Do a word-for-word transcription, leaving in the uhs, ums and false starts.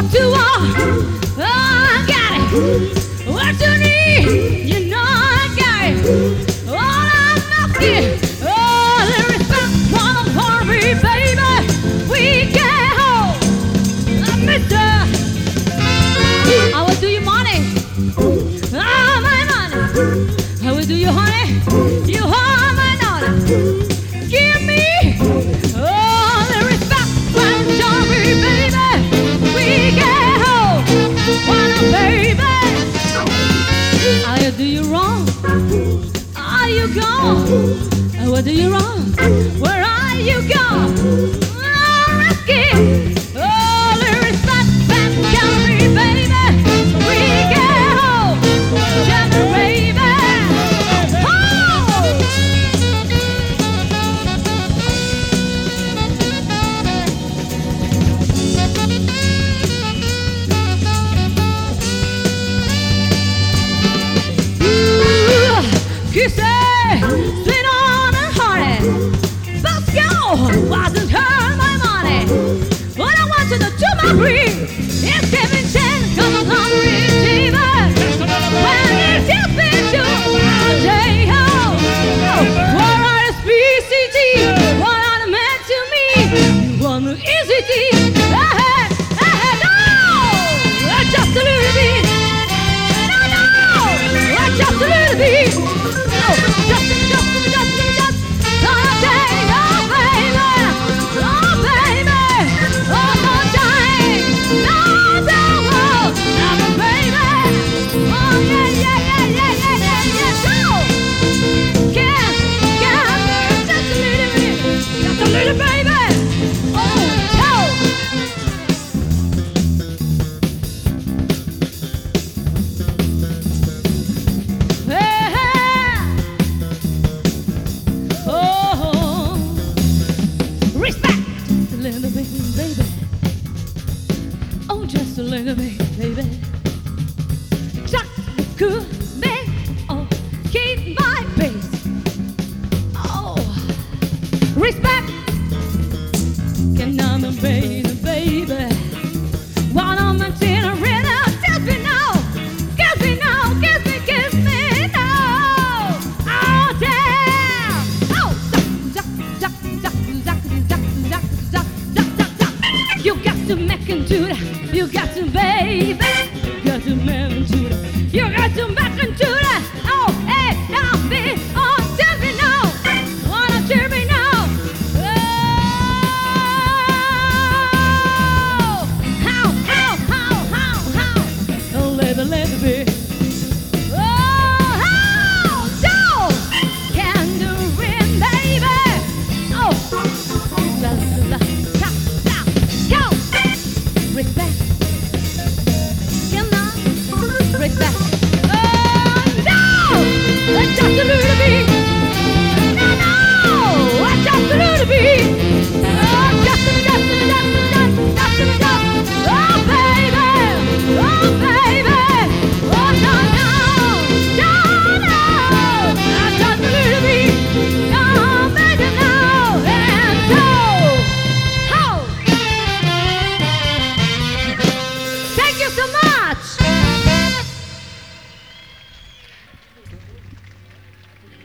what you want, oh, I got it. What you need, you know I got it. All I'm asking, oh, the respect one for me, baby. We get home, uh, mister. I will do you money, oh, my money. I will do you honey, you are my daughter. Give me all the respect when show me, baby. We get home, wanna baby. I do you wrong, are you gone? I will do you wrong, where are you gone? I'm asking all the respect when show me, baby. We get home, show me, baby. Kisses, sweet on and hearty. Let's go, wasn't her my money. What I want to do to my breed is giving chance, come along, receiver. When it's just been to I'll take home. What are the B C G? What are the men to me? You want the easy G? Ahead, ahead, no! Just a little bit. No, no! Just a little bit. Just, just, just, just, gonna take oh baby, oh baby, one more time, no, no, I'm a baby, oh yeah, yeah, yeah, yeah, yeah, yeah, yeah, go, can, can, just a little bit, just a little baby, oh, just a little bit, baby. Just could make oh, keep my pace. Oh, respect can I'm a baby, baby. While I'm a dinner, kiss me now, kiss me now, kiss me, kiss me now. Oh damn! Oh, zuck, zuck, zuck, zuck, zuck, zuck, zuck, zuck, zuck, zuck. You got to make and do that. You got to, baby, you got to make and do that. You got to make and do that. Oh, hey, now, me, oh, tell me now, wanna tell me now. Oh, how, how, how, how, how, oh, let me, let me be. Oh, how, so, can do it, baby. Oh, la, la, la, la, la, go, respect. Respect. Oh no! Just a little bit. No, no! Just a little bit. Oh, just a, just a, just a, just a, just a, just a. Oh baby, oh baby. Oh no, no, no, no. Just a little bit. Oh baby, no, and so. Ho! Thank you so much.